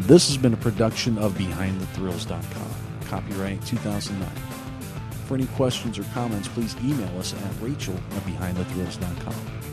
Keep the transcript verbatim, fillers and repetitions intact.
This has been a production of behind the thrills dot com. Copyright two thousand nine. For any questions or comments, please email us at rachel at behind the thrills dot com.